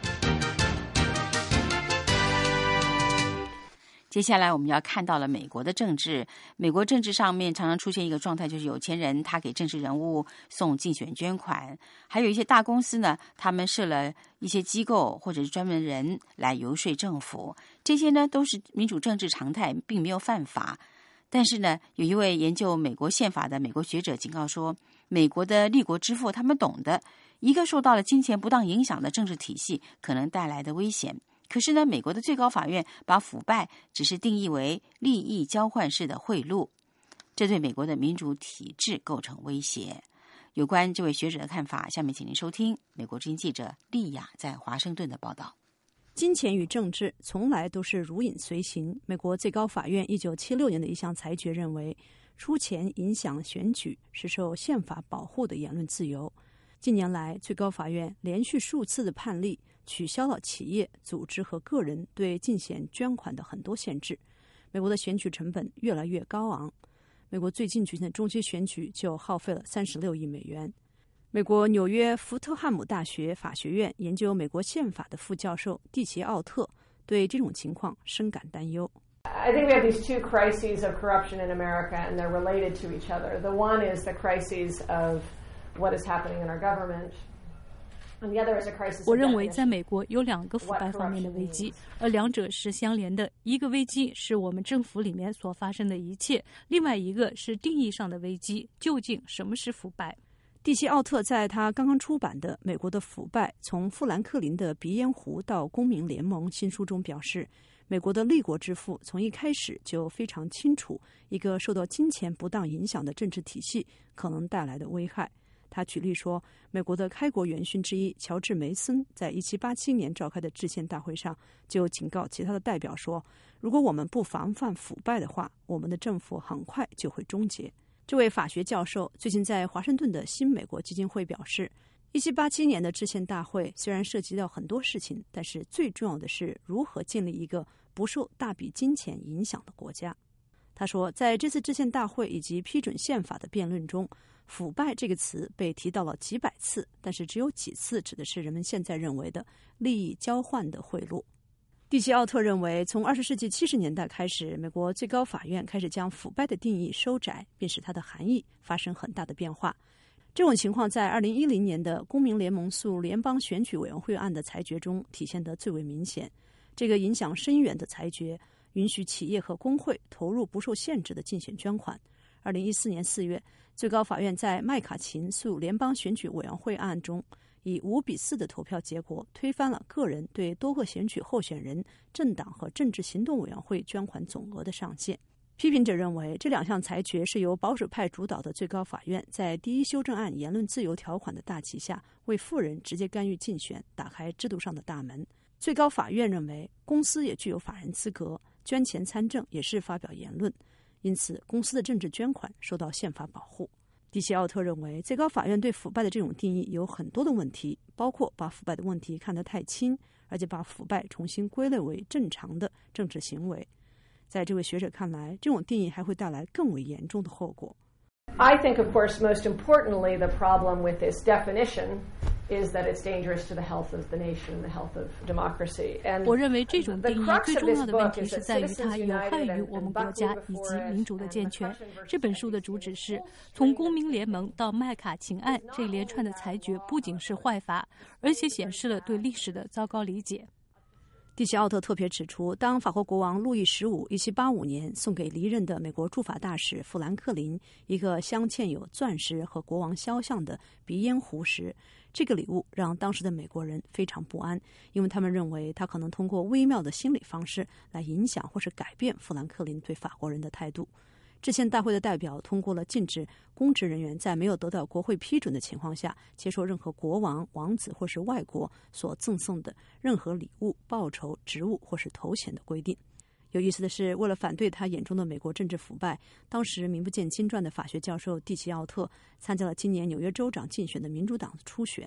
Speaker 2: 接下来我们要看到了美国的政治。美国政治上面常常出现一个状态，就是有钱人他给政治人物送竞选捐款，还有一些大公司呢，他们设了一些机构或者是专门人来游说政府，这些呢都是民主政治常态，并没有犯法。但是呢，有一位研究美国宪法的美国学者警告说，美国的立国之父他们懂得一个受到了金钱不当影响的政治体系可能带来的危险。可是呢，美国的最高法院把腐败只是定义为利益交换式的贿赂，这对美国的民主体制构成威胁。有关这位学者的看法，下面请您收听美国之音记者丽雅在华盛顿的报道。
Speaker 6: 金钱与政治从来都是如影随形。美国最高法院1976年的一项裁决认为，出钱影响选举是受宪法保护的言论自由。近年来，最高法院连续数次的判例取消了企业、组织和个人对竞选捐款的很多限制。美国的选举成本越来越高昂。美国最近举行的中期选举就耗费了36亿美元。美国纽约福特汉姆大学法学院研究美国宪法的副教授蒂奇奥特对这种情况深感担忧。
Speaker 23: I think we have these two crises of corruption in America, and they're related to each other. The one is the crisis of what is happening in our government.
Speaker 6: 我认为在美国有2个腐败方面的危机，而两者是相连的。一个危机是我们政府里面所发生的一切，另外一个是定义上的危机，究竟什么是腐败？蒂奇奥特在他刚刚出版的《美国的腐败：从富兰克林的鼻烟壶到公民联盟》新书中表示，美国的立国之父从一开始就非常清楚一个受到金钱不当影响的政治体系可能带来的危害。他举例说，美国的开国元勋之一乔治·梅森在1787年召开的制宪大会上就警告其他的代表说，如果我们不防范腐败的话，我们的政府很快就会终结。这位法学教授最近在华盛顿的新美国基金会表示，1787年的制宪大会虽然涉及到很多事情，但是最重要的是如何建立一个不受大笔金钱影响的国家。他说，在这次制宪大会以及批准宪法的辩论中，腐败这个词被提到了几百次，但是只有几次指的是人们现在认为的利益交换的贿赂。蒂奇奥特认为，从20世纪70年代开始，美国最高法院开始将腐败的定义收窄，并使它的含义发生很大的变化。这种情况在2010年的公民联盟诉联邦选举委员会案的裁决中体现得最为明显。这个影响深远的裁决允许企业和工会投入不受限制的竞选捐款。2014年4月，最高法院在麦卡琴诉联邦选举委员会案中，以5-4的投票结果推翻了个人对多个选举候选人、政党和政治行动委员会捐款总额的上限。批评者认为，这2项裁决是由保守派主导的最高法院在第一修正案言论自由条款的大旗下，为富人直接干预竞选打开制度上的大门。最高法院认为，公司也具有法人资格，捐钱参政也是发表言论，因此公司的政治捐款受到宪法保护。蒂奇奥特认为，最高法院对腐败的这种定义有很多的问题，包括把腐败的问题看得太轻，而且把腐败重新归类为正常的政治行为。在这位学者看来，这种定义还会带来更为严重的后果。
Speaker 23: I think, of course, most importantly, the problem with this definition is that it's dangerous to the health of the nation and the health of democracy.
Speaker 6: 我认为这种定义最重要的问题是在于它有害于我们国家以及民主的健全。这本书的主旨是从公民联盟到麦卡琴案这一连串的裁决不仅是坏法，而且显示了对历史的糟糕理解。蒂奇奥特特别指出，当法国国王路易15 1785年送给离任的美国驻法大使富兰克林一个镶嵌有钻石和国王肖像的鼻烟壶时，这个礼物让当时的美国人非常不安，因为他们认为他可能通过微妙的心理方式来影响或是改变富兰克林对法国人的态度。制宪大会的代表通过了禁止公职人员在没有得到国会批准的情况下接受任何国王、王子或是外国所赠送的任何礼物、报酬、职务或是头衔的规定。有意思的是，为了反对他眼中的美国政治腐败，当时名不见经传的法学教授蒂奇奥特参加了今年纽约州长竞选的民主党的初选。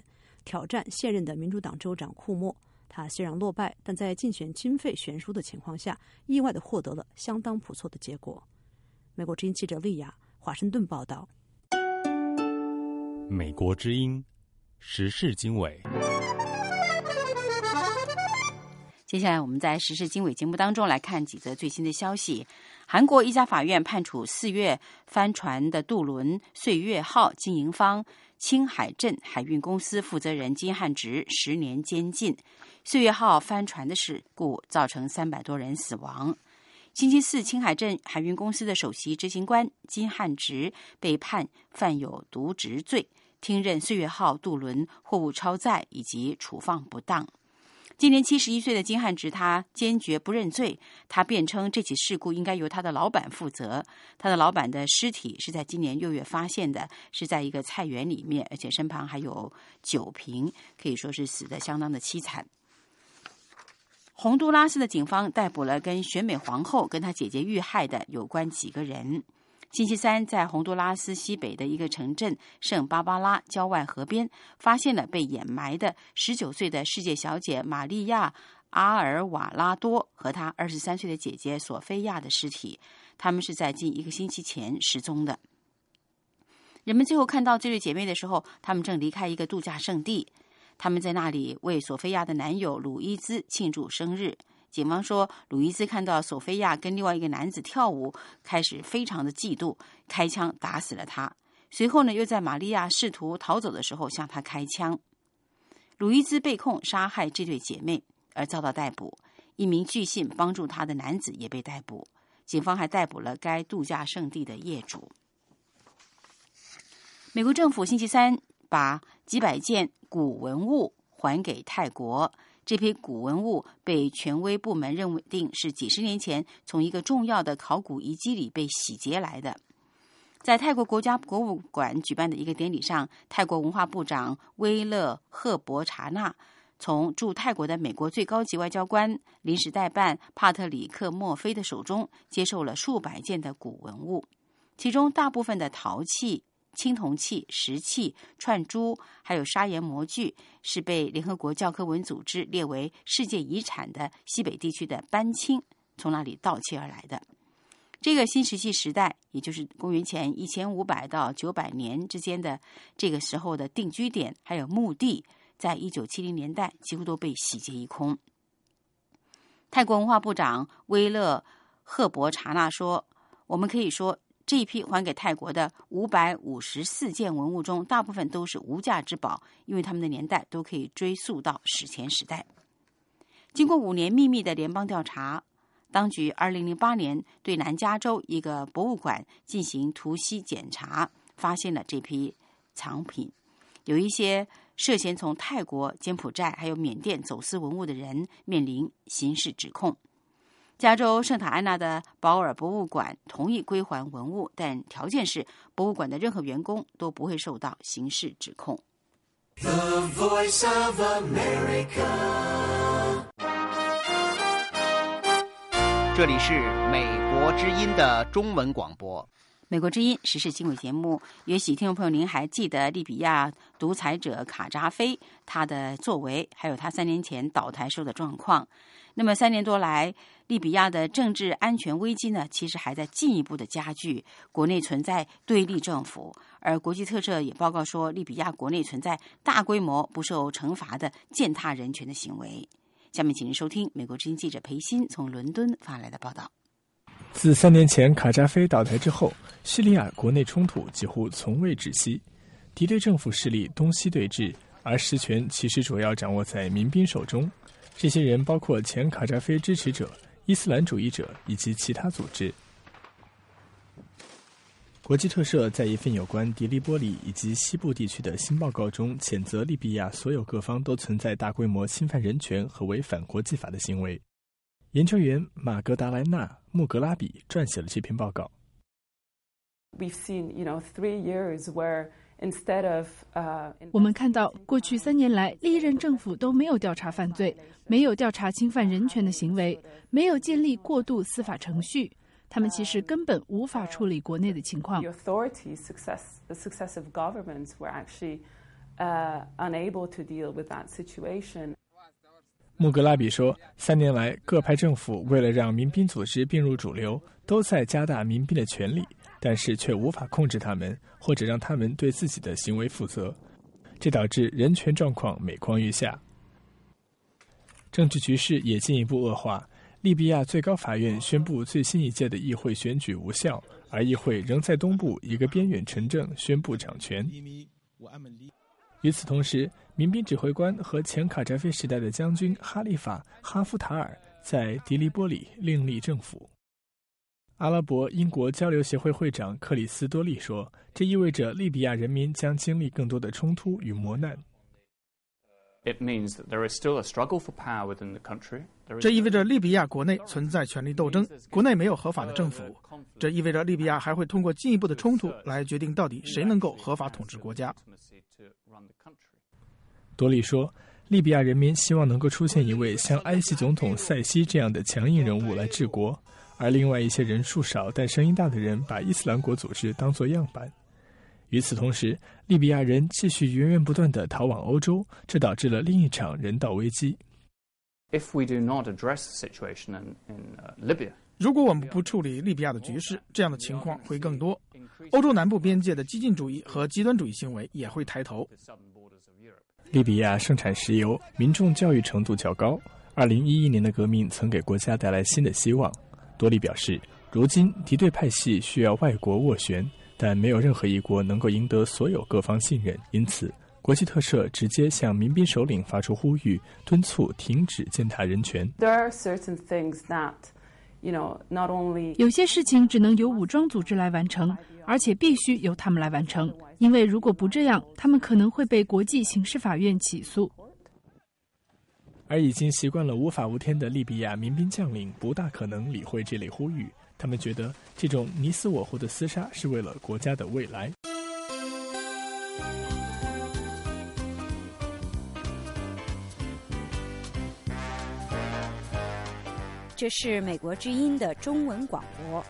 Speaker 6: 挑战现任的民主党州长库莫。他虽然落败，但在竞选经费悬殊的情况下，意外地获得了相当不错的结果。美国之音记者莉亚，华盛顿报道。
Speaker 3: 美国之音时事经纬。
Speaker 2: 接下来我们在时事经纬节目当中来看几则最新的消息。韩国一家法院判处4月帆船的渡轮岁月号经营方青海镇海运公司负责人金汉植10年监禁。岁月号帆船的事故造成300多人死亡。星期四，青海镇海运公司的首席执行官金汉植被判犯有渎职罪，听任岁月号渡轮货物超载以及处放不当。今年71岁的金汉植，他坚决不认罪。他辩称这起事故应该由他的老板负责。他的老板的尸体是在今年6月发现的，是在一个菜园里面，而且身旁还有酒瓶，可以说是死得相当的凄惨。洪都拉斯的警方逮捕了跟选美皇后跟她姐姐遇害的有关几个人。星期三，在洪都拉斯西北的一个城镇圣巴巴拉郊外河边，发现了被掩埋的19岁的世界小姐玛利亚·阿尔瓦拉多和她23岁的姐姐索菲亚的尸体。他们是在近1个星期前失踪的。人们最后看到这对姐妹的时候，她们正离开一个度假胜地。他们在那里为索菲亚的男友鲁伊兹庆祝生日。警方说，鲁伊兹看到索菲亚跟另外一个男子跳舞，开始非常的嫉妒，开枪打死了他。随后呢，又在玛利亚试图逃走的时候向他开枪。鲁伊兹被控杀害这对姐妹而遭到逮捕，一名据信帮助他的男子也被逮捕。警方还逮捕了该度假胜地的业主。美国政府星期三把几百件古文物还给泰国。这批古文物被权威部门认定是几十年前从一个重要的考古遗迹里被洗劫来的。在泰国国家博物馆举办的一个典礼上，泰国文化部长威勒赫伯查纳从驻泰国的美国最高级外交官临时代办帕特里克墨菲的手中接受了数百件的古文物，其中大部分的陶器、青铜器、石器、串珠还有砂岩模具是被联合国教科文组织列为世界遗产的西北地区的班钦从那里盗窃而来的。这个新石器时代，也就是公元前1500到900年之间的这个时候的定居点还有墓地，在1970年代几乎都被洗劫一空。泰国文化部长威勒赫伯查纳说，我们可以说这一批还给泰国的554件文物中，大部分都是无价之宝，因为他们的年代都可以追溯到史前时代。经过5年秘密的联邦调查，当局2008年对南加州一个博物馆进行突袭检查，发现了这批藏品。有一些涉嫌从泰国、柬埔寨还有缅甸走私文物的人面临刑事指控。加州圣塔安娜的保尔博物馆同意归还文物，但条件是博物馆的任何员工都不会受到刑事指控。
Speaker 8: The Voice of America。
Speaker 11: 这里是美国之音的中文广播。
Speaker 2: 美国之音时事经纬节目，也许听众朋友您还记得利比亚独裁者卡扎菲他的作为，还有他3年前倒台时候的状况。那么3年多来，利比亚的政治安全危机呢，其实还在进一步的加剧，国内存在对立政府，而国际特赦也报告说，利比亚国内存在大规模不受惩罚的践踏人权的行为。下面请您收听美国之音记者裴鑫从伦敦发来的报道。
Speaker 10: 自3年前卡扎菲倒台之后，叙利亚国内冲突几乎从未止息，敌对政府势力东西对峙，而实权其实主要掌握在民兵手中。这些人包括前卡扎菲支持者、伊斯兰主义者以及其他组织。国际特赦在一份有关迪利波里以及西部地区的新报告中，谴责利比亚所有各方都存在大规模侵犯人权和违反国际法的行为。研究员马格达莱纳·穆格拉比撰写了这篇报告。
Speaker 12: 我们看到，过去3年来，历任政府都没有调查犯罪，没有调查侵犯人权的行为，没有建立过渡司法程序。他们其实根本无法处理国内的情况。
Speaker 14: unable to deal with that situation.
Speaker 10: 穆格拉比说，3年来，各派政府为了让民兵组织并入主流，都在加大民兵的权力，但是却无法控制他们，或者让他们对自己的行为负责，这导致人权状况每况愈下。政治局势也进一步恶化。利比亚最高法院宣布最新一届的议会选举无效，而议会仍在东部一个边远城镇宣布掌权。与此同时，民兵指挥官和前卡扎菲时代的将军哈利法·哈夫塔尔在迪利波里另立政府。阿拉伯英国交流协会会长克里斯多利说，这意味着利比亚人民将经历更多的冲突与磨难。
Speaker 15: 这意味着利比亚国内存在权力斗争，国内没有合法的政府。这意味着利比亚还会通过进一步的冲突来决定到底谁能够合法统治国家。
Speaker 10: 多利说，利比亚人民希望能够出现一位像埃及总统塞西这样的强硬人物来治国，而另外一些人数少但声音大的人把伊斯兰国组织当作样板。与此同时，利比亚人继续源源不断地逃往欧洲，这导致了另一场人道危机。
Speaker 15: 如果我们不处理利比亚的局势，这样的情况会更多。欧洲南部边界的激进主义和极端主义行为也会抬头。
Speaker 10: 利比亚盛产石油，民众教育程度较高。2011年的革命曾给国家带来新的希望。多利表示，如今敌对派系需要外国斡旋，但没有任何一国能够赢得所有各方信任，因此国际特赦直接向民兵首领发出呼吁，敦促停止践踏人权。
Speaker 12: 有些事情只能由武装组织来完成，而且必须由他们来完成，因为如果不这样，他们可能会被国际刑事法院起诉。
Speaker 10: 而已经习惯了无法无天的利比亚民兵将领不大可能理会这类呼吁，他们觉得这种你死我活的厮杀是为了国家的未来。
Speaker 7: 这是美国之音的中文广播。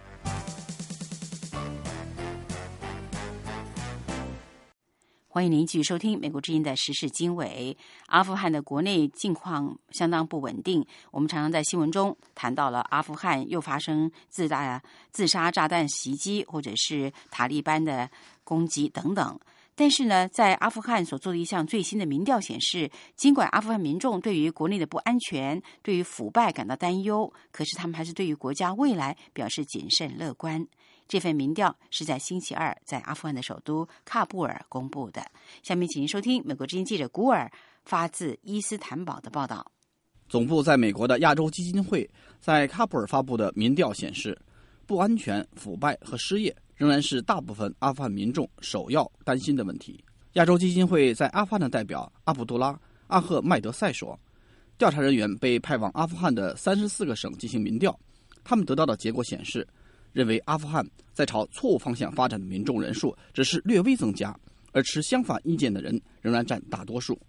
Speaker 2: 欢迎您继续收听美国之音的时事经纬。阿富汗的国内境况相当不稳定，我们常常在新闻中谈到了阿富汗又发生自杀炸弹袭击，或者是塔利班的攻击等等。但是呢，在阿富汗所做的一项最新的民调显示，尽管阿富汗民众对于国内的不安全、对于腐败感到担忧，可是他们还是对于国家未来表示谨慎乐观。这份民调是在星期二在阿富汗的首都喀布尔公布的。下面请您收听美国之音记者古尔发自伊斯坦堡的报道。
Speaker 17: 总部在美国的亚洲基金会在喀布尔发布的民调显示，不安全、腐败和失业仍然是大部分阿富汗民众首要担心的问题。亚洲基金会在阿富汗的代表阿卜杜拉·阿赫迈德赛说，调查人员被派往阿富汗的34个省进行民调，他们得到的结果显示，认为阿富汗在朝错误方向发展的民众人数只是略微增加，而持相反意见的人仍然占大多数。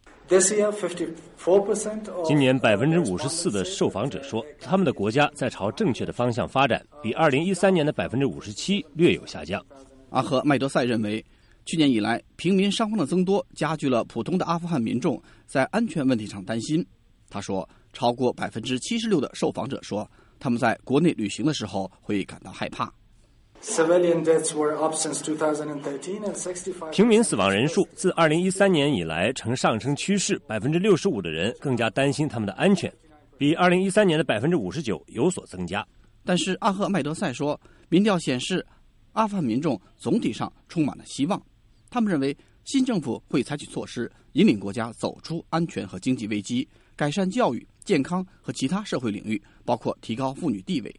Speaker 24: 今年54%的受访者说，他们的国家在朝正确的方向发展，比2013年的57%略有下降。
Speaker 17: 阿赫迈德赛认为，去年以来平民伤亡的增多加剧了普通的阿富汗民众在安全问题上担心。他说，超过76%的受访者说，他们在国内旅行的时候会感到害怕。
Speaker 24: 平民死亡人数自2013年以来呈上升趋势，65%的人更加担心他们的安全，比2013年的59%有所增加。
Speaker 17: 但是阿赫迈德赛说，民调显示阿富汗民众总体上充满了希望，他们认为新政府会采取措施引领国家走出安全和经济危机，改善教育、健康和其他社会领域，包括提高妇女地位。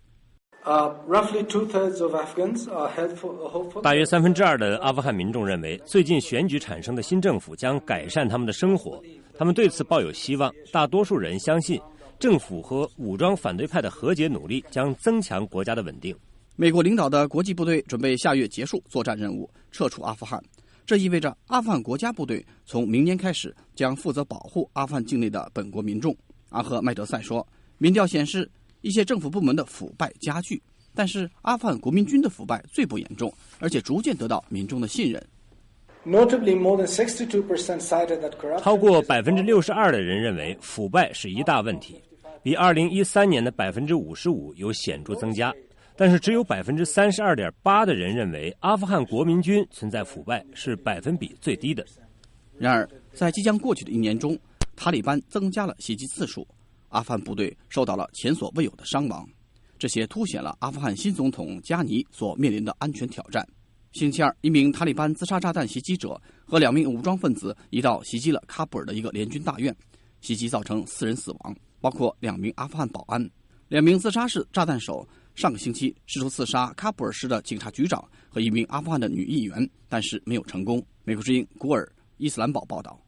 Speaker 24: 大约2/3的阿富汗民众认为，最近选举产生的新政府将改善他们的生活，他们对此抱有希望。大多数人相信，政府和武装反对派的和解努力将增强国家的稳定。
Speaker 17: 美国领导的国际部队准备下月结束作战任务，撤出阿富汗。这意味着阿富汗国家部队从明年开始将负责保护阿富汗境内的本国民众。阿赫迈德赛说，民调显示一些政府部门的腐败加剧，但是阿富汗国民军的腐败最不严重，而且逐渐得到民众的信任。
Speaker 24: 超过62%的人认为腐败是一大问题，比2013年的55%有显著增加。但是只有32.8%的人认为阿富汗国民军存在腐败，是百分比最低的。
Speaker 17: 然而，在即将过去的1年中，塔利班增加了袭击次数，阿富汗部队受到了前所未有的伤亡，这些凸显了阿富汗新总统加尼所面临的安全挑战。星期二，一名塔利班自杀炸弹袭击者和2名武装分子一道袭击了喀布尔的一个联军大院，袭击造成4人死亡，包括2名阿富汗保安。2名自杀式炸弹手上个星期试图刺杀喀布尔市的警察局长和一名阿富汗的女议员，但是没有成功。美国之音古尔伊斯兰堡报道。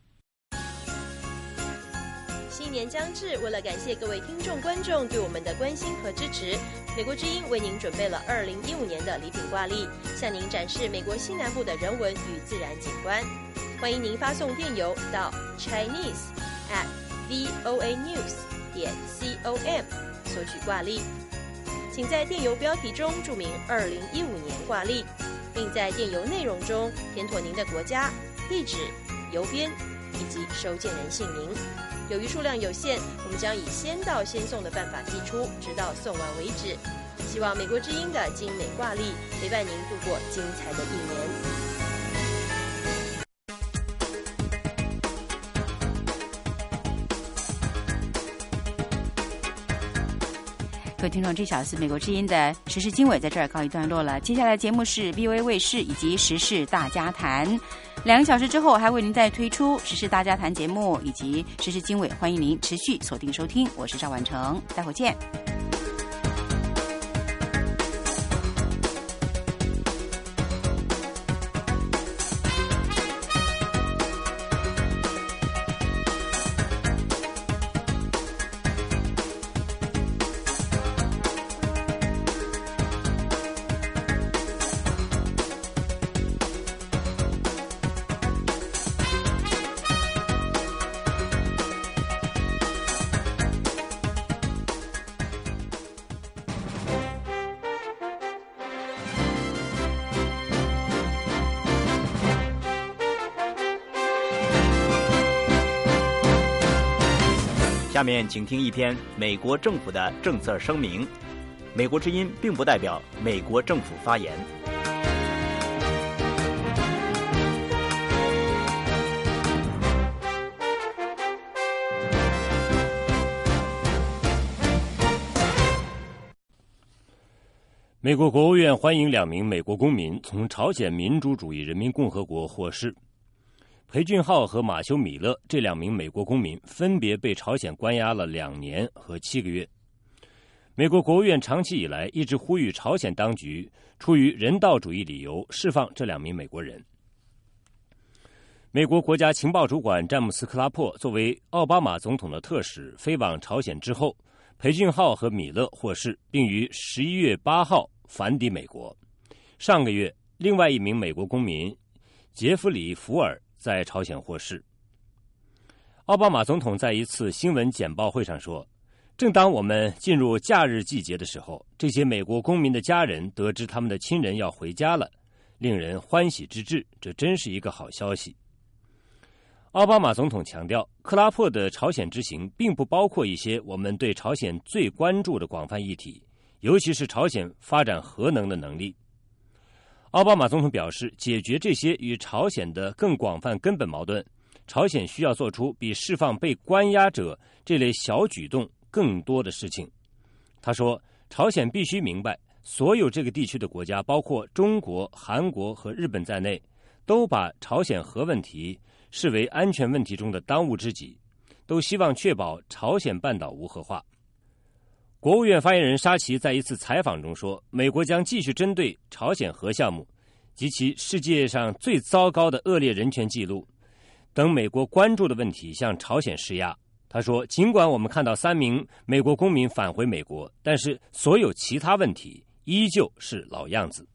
Speaker 13: 新年将至，为了感谢各位听众观众对我们的关心和支持，美国之音为您准备了2015年的礼品挂历，向您展示美国西南部的人文与自然景观。欢迎您发送电邮到 chinese@voanews.com 索取挂历，请在电邮标题中注明2015年挂历，并在电邮内容中填妥您的国家、地址、邮编以及收件人姓名。由于数量有限，我们将以先到先送的办法寄出，直到送完为止。希望美国之音的精美挂历陪伴您度过精彩的一年。
Speaker 2: 各位听众，这小时美国之音的时事经纬在这儿告一段落了。接下来节目是 VOA 卫视以及时事大家谈，2个小时之后还为您再推出时事大家谈节目以及时事经纬，欢迎您持续锁定收听。我是赵婉成，待会儿见。
Speaker 21: 下面请听一篇美国政府的政策声明。美国之音并不代表美国政府发言。
Speaker 24: 美国国务院欢迎2名美国公民从朝鲜民主主义人民共和国获释。裴俊浩和马修·米勒这2名美国公民分别被朝鲜关押了2年和7个月。美国国务院长期以来一直呼吁朝鲜当局出于人道主义理由释放这2名美国人。美国国家情报主管詹姆斯·克拉珀作为奥巴马总统的特使飞往朝鲜之后，裴俊浩和米勒获释，并于11月8号返抵美国。上个月，另外1名美国公民杰弗里·福尔在朝鲜获释。奥巴马总统在一次新闻简报会上说，正当我们进入假日季节的时候，这些美国公民的家人得知他们的亲人要回家了，令人欢喜之至，这真是一个好消息。奥巴马总统强调，克拉珀的朝鲜之行并不包括一些我们对朝鲜最关注的广泛议题，尤其是朝鲜发展核能的能力。奥巴马总统表示，解决这些与朝鲜的更广泛根本矛盾，朝鲜需要做出比释放被关押者这类小举动更多的事情。他说，朝鲜必须明白，所有这个地区的国家，包括中国、韩国和日本在内，都把朝鲜核问题视为安全问题中的当务之急，都希望确保朝鲜半岛无核化。国务院发言人沙奇在一次采访中说，美国将继续针对朝鲜核项目及其世界上最糟糕的恶劣人权记录等美国关注的问题向朝鲜施压。他说，尽管我们看到3名美国公民返回美国，但是所有其他问题依旧是老样子。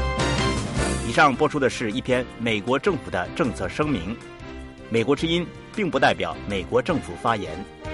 Speaker 21: 以上播出的是一篇美国政府的政策声明。美国之音
Speaker 16: 并不代表美国政府发言。